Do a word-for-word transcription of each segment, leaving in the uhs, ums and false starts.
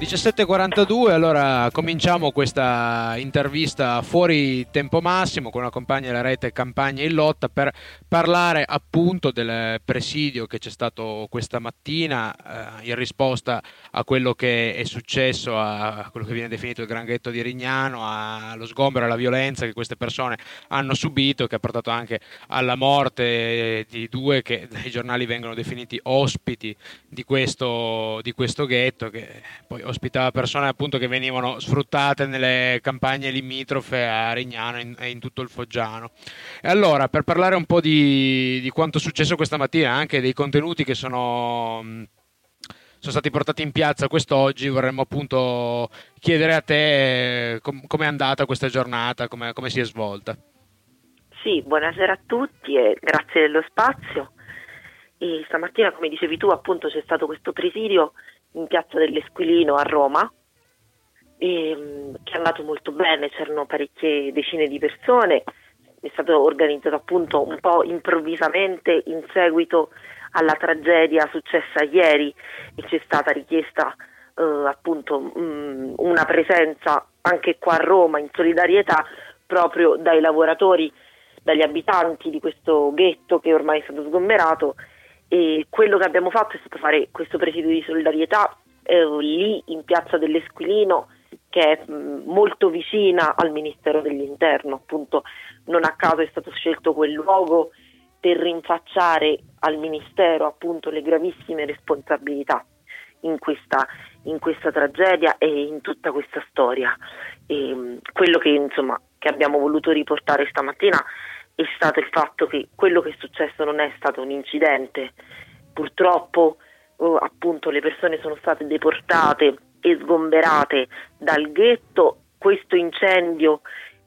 diciassette e quarantadue, allora cominciamo questa intervista fuori tempo massimo con una compagna della rete Campagna in Lotta per parlare appunto del presidio che c'è stato questa mattina eh, in risposta a quello che è successo, a quello che viene definito il Gran Ghetto di Rignano, allo sgombero e alla violenza che queste persone hanno subito, che ha portato anche alla morte di due che dai giornali vengono definiti ospiti di questo, di questo ghetto, che poi ospitava persone appunto che venivano sfruttate nelle campagne limitrofe a Rignano e in, in tutto il Foggiano. E allora, per parlare un po' di, di quanto è successo questa mattina, anche dei contenuti che sono, sono stati portati in piazza quest'oggi, vorremmo appunto chiedere a te com- com'è andata questa giornata, come come si è svolta. Sì, buonasera a tutti e grazie dello spazio. E stamattina, come dicevi tu, appunto c'è stato questo presidio in piazza dell'Esquilino a Roma, e, che è andato molto bene, c'erano parecchie decine di persone, è stato organizzato appunto un po' improvvisamente in seguito alla tragedia successa ieri e c'è stata richiesta eh, appunto mh, una presenza anche qua a Roma in solidarietà proprio dai lavoratori, dagli abitanti di questo ghetto che ormai è stato sgomberato. E quello che abbiamo fatto è stato fare questo presidio di solidarietà eh, lì in piazza dell'Esquilino, che è mh, molto vicina al Ministero dell'Interno. Appunto, non a caso è stato scelto quel luogo per rinfacciare al Ministero appunto le gravissime responsabilità in questa, in questa tragedia e in tutta questa storia. E, mh, quello che insomma che abbiamo voluto riportare stamattina è stato il fatto che quello che è successo non è stato un incidente. Purtroppo eh, appunto le persone sono state deportate e sgomberate dal ghetto. Questo incendio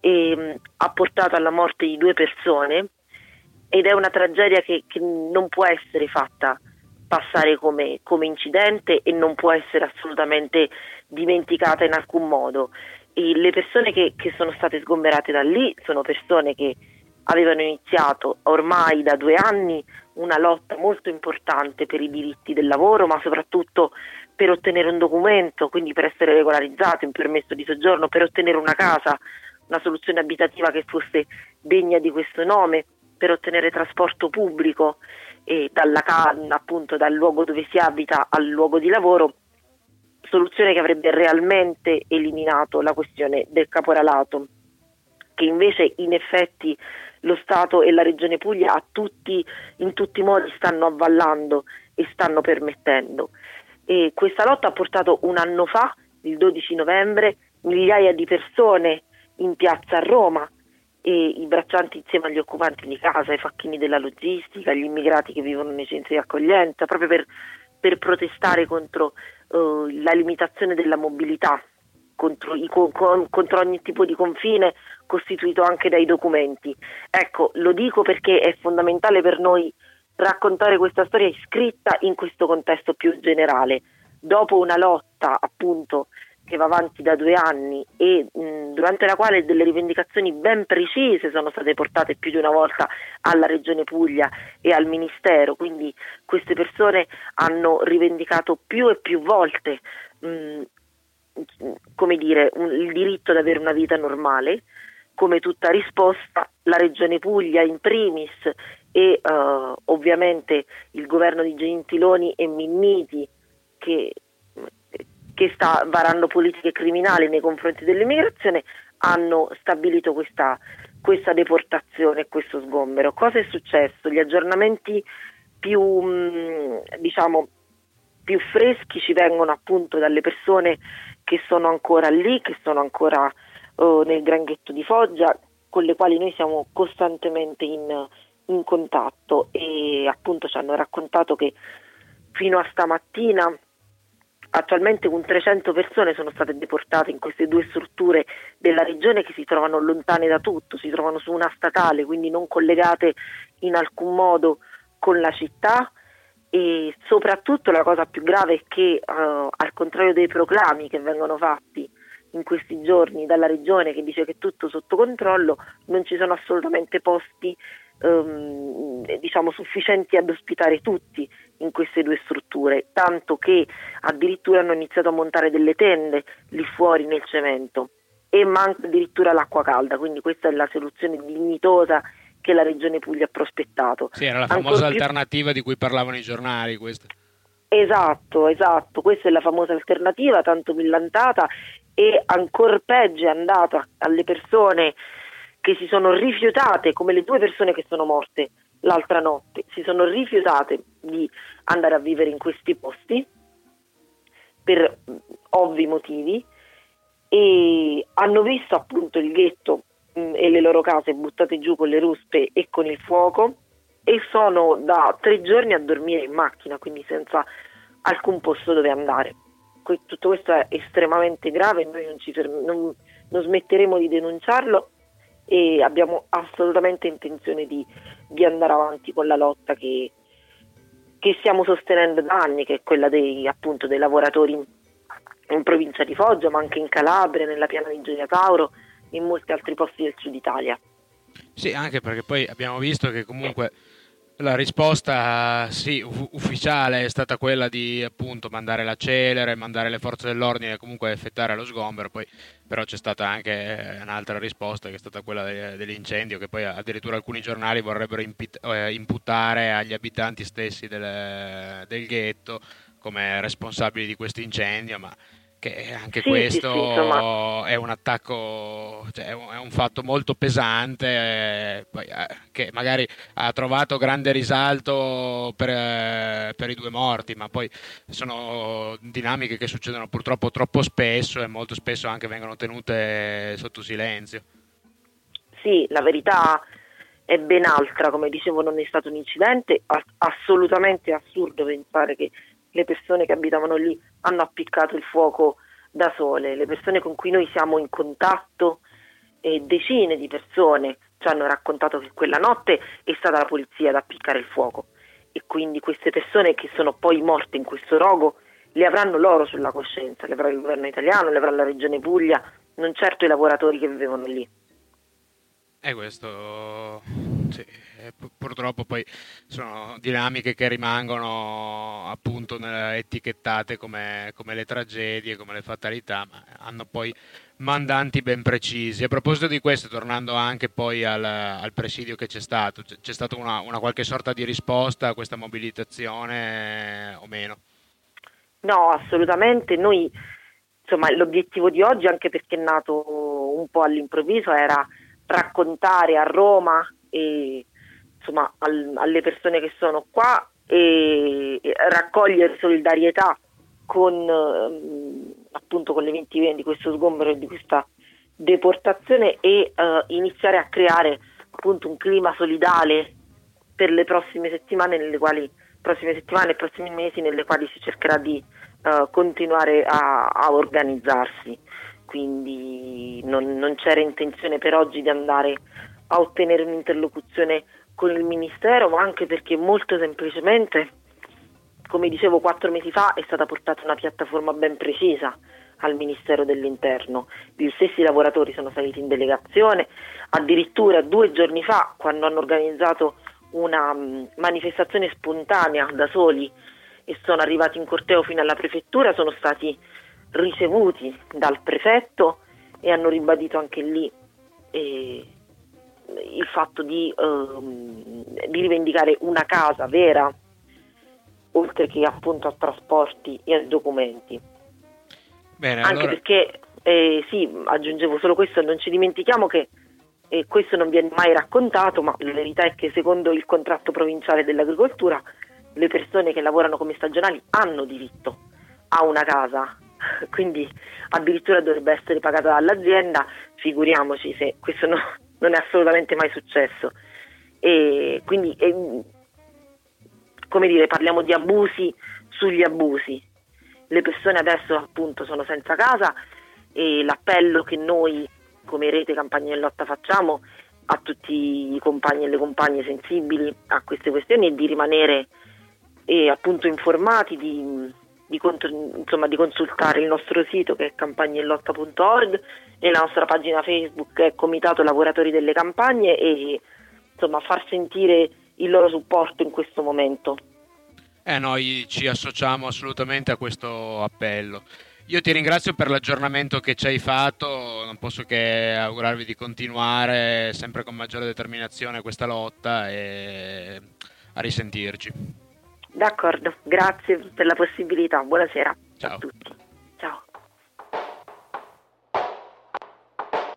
eh, ha portato alla morte di due persone ed è una tragedia che, che non può essere fatta passare come, come incidente e non può essere assolutamente dimenticata in alcun modo. E le persone che, che sono state sgomberate da lì sono persone che avevano iniziato ormai da due anni una lotta molto importante per i diritti del lavoro, ma soprattutto per ottenere un documento, quindi per essere regolarizzati, un permesso di soggiorno, per ottenere una casa, una soluzione abitativa che fosse degna di questo nome, per ottenere trasporto pubblico e dalla canna, appunto dal luogo dove si abita al luogo di lavoro, soluzione che avrebbe realmente eliminato la questione del caporalato, che invece in effetti lo Stato e la Regione Puglia a tutti, in tutti i modi stanno avvallando e stanno permettendo. E questa lotta ha portato un anno fa, il dodici novembre, migliaia di persone in piazza a Roma, e i braccianti insieme agli occupanti di casa, ai facchini della logistica, agli immigrati che vivono nei centri di accoglienza, proprio per, per protestare contro uh, la limitazione della mobilità, contro, i, con, contro ogni tipo di confine costituito anche dai documenti. Ecco, lo dico perché è fondamentale per noi raccontare questa storia iscritta in questo contesto più generale. Dopo una lotta appunto che va avanti da due anni e mh, durante la quale delle rivendicazioni ben precise sono state portate più di una volta alla Regione Puglia e al Ministero, quindi queste persone hanno rivendicato più e più volte mh, come dire, un, il diritto ad avere una vita normale. Come tutta risposta la Regione Puglia in primis e uh, ovviamente il governo di Gentiloni e Minniti che, che sta varando politiche criminali nei confronti dell'immigrazione hanno stabilito questa, questa deportazione e questo sgombero. Cosa è successo? Gli aggiornamenti più mh, diciamo più freschi ci vengono appunto dalle persone che sono ancora lì, che sono ancora uh, nel Gran Ghetto di Foggia, con le quali noi siamo costantemente in, in contatto, e appunto ci hanno raccontato che fino a stamattina attualmente un trecento persone sono state deportate in queste due strutture della regione che si trovano lontane da tutto, si trovano su una statale, quindi non collegate in alcun modo con la città. E soprattutto la cosa più grave è che uh, al contrario dei proclami che vengono fatti in questi giorni dalla regione, che dice che è tutto sotto controllo, non ci sono assolutamente posti um, diciamo sufficienti ad ospitare tutti, in queste due strutture, tanto che addirittura hanno iniziato a montare delle tende lì fuori nel cemento e manca addirittura l'acqua calda, quindi questa è la soluzione dignitosa che la Regione Puglia ha prospettato. Sì, era la famosa Ancor più... alternativa di cui parlavano i giornali, questa. Esatto, esatto, questa è la famosa alternativa tanto millantata, e ancor peggio è andata alle persone che si sono rifiutate, come le due persone che sono morte l'altra notte, si sono rifiutate di andare a vivere in questi posti per ovvi motivi, e hanno visto appunto il ghetto mh, e le loro case buttate giù con le ruspe e con il fuoco, e sono da tre giorni a dormire in macchina, quindi senza alcun posto dove andare. Que- tutto questo è estremamente grave, noi non, ci ferm- non, non smetteremo di denunciarlo e abbiamo assolutamente intenzione di, di andare avanti con la lotta che, che stiamo sostenendo da anni, che è quella dei, appunto, dei lavoratori in, in provincia di Foggia, ma anche in Calabria, nella piana di Gioia Tauro, in molti altri posti del sud Italia. Sì, anche perché poi abbiamo visto che comunque la risposta sì, uff- ufficiale è stata quella di appunto mandare la celere, mandare le forze dell'ordine, comunque effettuare lo sgombero, poi però c'è stata anche un'altra risposta che è stata quella de- dell'incendio, che poi addirittura alcuni giornali vorrebbero impit- eh, imputare agli abitanti stessi del, del ghetto come responsabili di questo incendio, ma che anche Sì, sì, questo sì, insomma, è un attacco, cioè è un, è un fatto molto pesante, eh, poi, eh, che magari ha trovato grande risalto per, eh, per i due morti, ma poi sono dinamiche che succedono purtroppo troppo spesso e molto spesso anche vengono tenute sotto silenzio. sì, la verità è ben altra, come dicevo non è stato un incidente, ass- assolutamente assurdo pensare che le persone che abitavano lì hanno appiccato il fuoco da sole, le persone con cui noi siamo in contatto, e decine di persone ci hanno raccontato che quella notte è stata la polizia ad appiccare il fuoco, e quindi queste persone che sono poi morte in questo rogo le avranno loro sulla coscienza, le avrà il governo italiano, le avrà la Regione Puglia, non certo i lavoratori che vivevano lì. E questo sì, eh, pu- purtroppo poi sono dinamiche che rimangono appunto nel- etichettate come, come le tragedie, come le fatalità, ma hanno poi mandanti ben precisi. A proposito di questo, tornando anche poi al, al presidio che c'è stato, c'è, c'è stata una, una qualche sorta di risposta a questa mobilitazione, eh, o meno? No, assolutamente, noi insomma l'obiettivo di oggi, anche perché è nato un po' all'improvviso, era raccontare a Roma e insomma al- alle persone che sono qua, e, e raccogliere solidarietà con ehm, appunto con le vittime di questo sgombero e di questa deportazione, e eh, iniziare a creare appunto un clima solidale per le prossime settimane, nelle quali prossime settimane e prossimi mesi nelle quali si cercherà di eh, continuare a, a organizzarsi. Quindi non, non c'era intenzione per oggi di andare a ottenere un'interlocuzione con il Ministero, ma anche perché molto semplicemente, come dicevo, quattro mesi fa è stata portata una piattaforma ben precisa al Ministero dell'Interno. Gli stessi lavoratori sono saliti in delegazione, addirittura due giorni fa, quando hanno organizzato una mh, manifestazione spontanea da soli e sono arrivati in corteo fino alla prefettura, sono stati ricevuti dal prefetto e hanno ribadito anche lì eh, il fatto di, ehm, di rivendicare una casa vera, oltre che appunto a trasporti e a documenti. Bene, Anche allora perché, eh, sì, aggiungevo solo questo, non ci dimentichiamo che eh, questo non viene mai raccontato, ma la verità è che secondo il contratto provinciale dell'agricoltura le persone che lavorano come stagionali hanno diritto a una casa, quindi addirittura dovrebbe essere pagata dall'azienda, figuriamoci se questo no, non è assolutamente mai successo. E quindi, eh, come dire, parliamo di abusi sugli abusi. Le persone adesso appunto sono senza casa, e l'appello che noi come Rete Campagne in Lotta facciamo a tutti i compagni e le compagne sensibili a queste questioni è di rimanere eh, appunto informati, di, di, insomma, di consultare il nostro sito, che è campagnellotta punto org, e la nostra pagina Facebook, che è Comitato Lavoratori delle Campagne, e insomma far sentire il loro supporto in questo momento. Eh, noi ci associamo assolutamente a questo appello. Io ti ringrazio per l'aggiornamento che ci hai fatto, non posso che augurarvi di continuare sempre con maggiore determinazione questa lotta e a risentirci. D'accordo, grazie per la possibilità. Buonasera a Ciao. tutti.